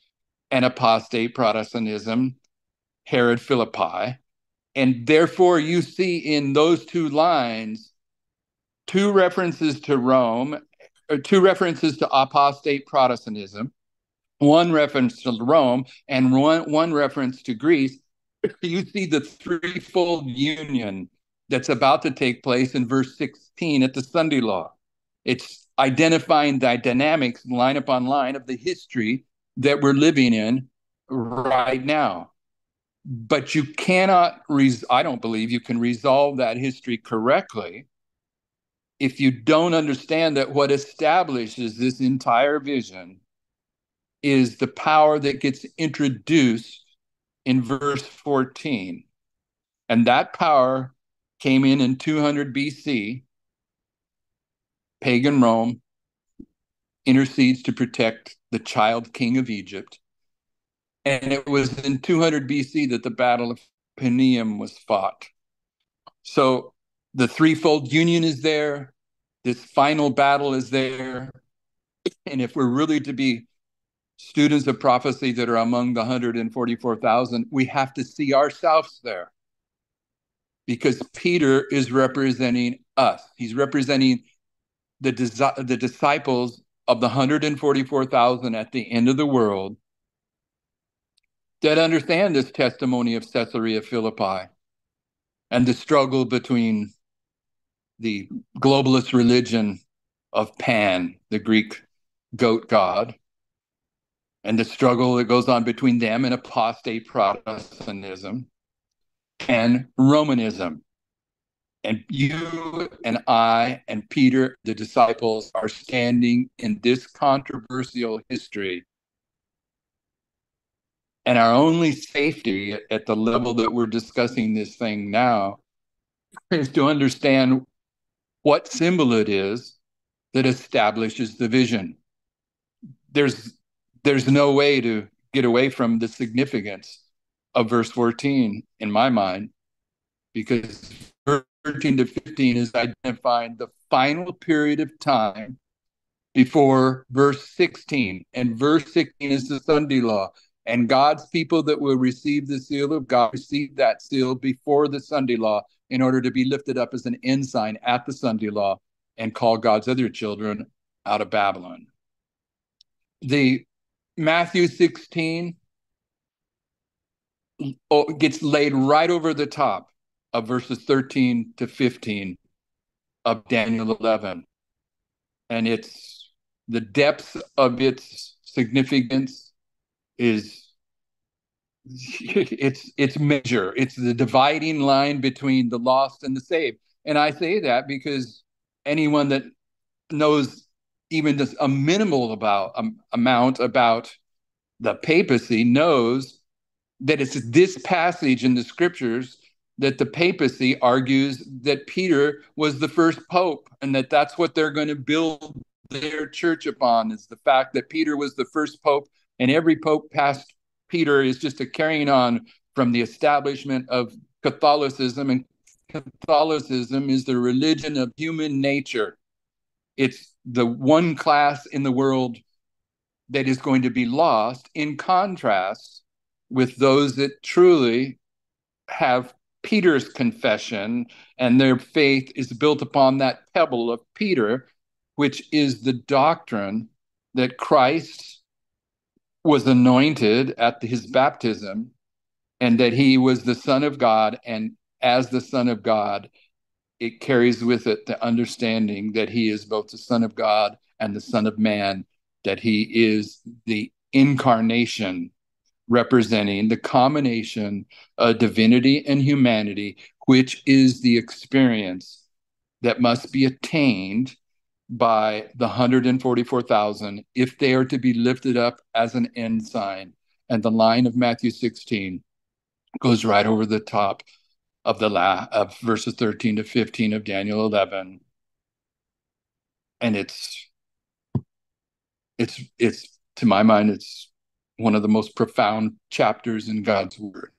and apostate Protestantism, Herod Philippi. And therefore, you see in those two lines two references to Rome, or two references to apostate Protestantism, one reference to Rome, and one reference to Greece. You see the threefold union that's about to take place in verse 16 at the Sunday Law. It's identifying the dynamics line upon line of the history that we're living in right now. But you cannot, I don't believe you can resolve that history correctly if you don't understand that what establishes this entire vision is the power that gets introduced in verse 14. And that power came in 200 BC. Pagan Rome intercedes to protect the child king of Egypt. And it was in 200 BC that the Battle of Panium was fought. So the threefold union is there. This final battle is there. And if we're really to be students of prophecy that are among the 144,000, we have to see ourselves there. Because Peter is representing us. He's representing the disciples of the 144,000 at the end of the world that understand this testimony of Caesarea Philippi and the struggle between the globalist religion of Pan, the Greek goat god, and the struggle that goes on between them and apostate Protestantism and Romanism. And you and I and Peter, the disciples, are standing in this controversial history. And our only safety at the level that we're discussing this thing now is to understand what symbol it is that establishes the vision. There's no way to get away from the significance of verse 14 in my mind, because 13 to 15 is identifying the final period of time before verse 16. And verse 16 is the Sunday Law. And God's people that will receive the seal of God receive that seal before the Sunday Law in order to be lifted up as an ensign at the Sunday Law and call God's other children out of Babylon. The Matthew 16 gets laid right over the top of verses 13 to 15 of Daniel 11. And it's the depth of its significance is it's measure. It's the dividing line between the lost and the saved. And I say that because anyone that knows even just a minimal amount about the papacy knows that it's this passage in the scriptures that the papacy argues that Peter was the first pope, and that's what they're going to build their church upon, is the fact that Peter was the first pope, and every pope past Peter is just a carrying on from the establishment of Catholicism, and Catholicism is the religion of human nature. It's the one class in the world that is going to be lost, in contrast with those that truly have Peter's confession, and their faith is built upon that pebble of Peter, which is the doctrine that Christ was anointed at his baptism, and that he was the Son of God. And as the Son of God, it carries with it the understanding that he is both the Son of God and the Son of Man, that he is the incarnation representing the combination of divinity and humanity, which is the experience that must be attained by the 144,000 if they are to be lifted up as an ensign. And the line of Matthew 16 goes right over the top of of verses 13 to 15 of Daniel 11. And it's to my mind, it's one of the most profound chapters in God's word.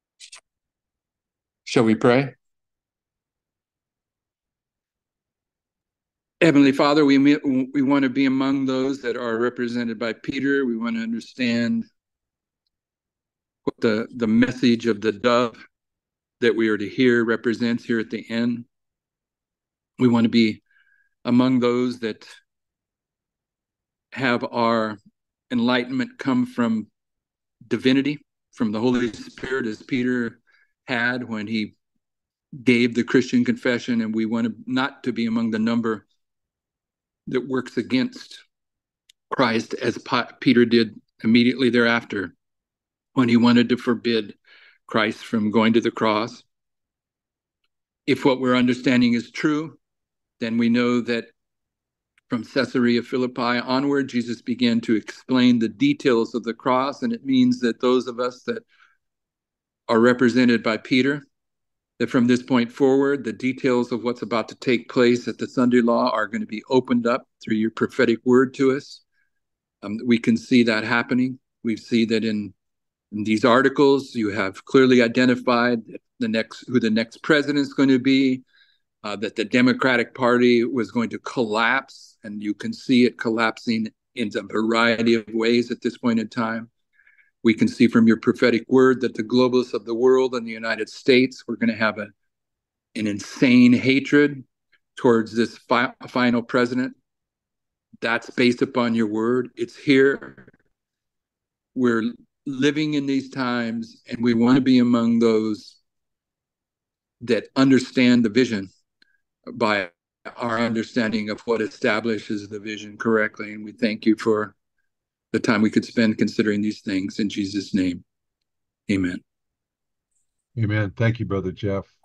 Shall we pray? Heavenly Father, we want to be among those that are represented by Peter. We want to understand what the message of the dove that we are to hear represents here at the end. We want to be among those that have our enlightenment come from divinity, from the Holy Spirit, as Peter had when he gave the Christian confession, and we want to not to be among the number that works against Christ, as Peter did immediately thereafter when he wanted to forbid Christ from going to the cross. If what we're understanding is true, then we know that from Caesarea Philippi onward, Jesus began to explain the details of the cross, and it means that those of us that are represented by Peter, that from this point forward, the details of what's about to take place at the Sunday Law are going to be opened up through your prophetic word to us. We can see that happening. We see that in these articles, you have clearly identified who the next president is going to be, that the Democratic Party was going to collapse, and you can see it collapsing in a variety of ways at this point in time. We can see from your prophetic word that the globalists of the world and the United States were going to have an insane hatred towards this final president. That's based upon your word. It's here. We're living in these times, and we want to be among those that understand the vision by our understanding of what establishes the vision correctly. And we thank you for the time we could spend considering these things. In Jesus' name, amen. Amen. Thank you, Brother Jeff.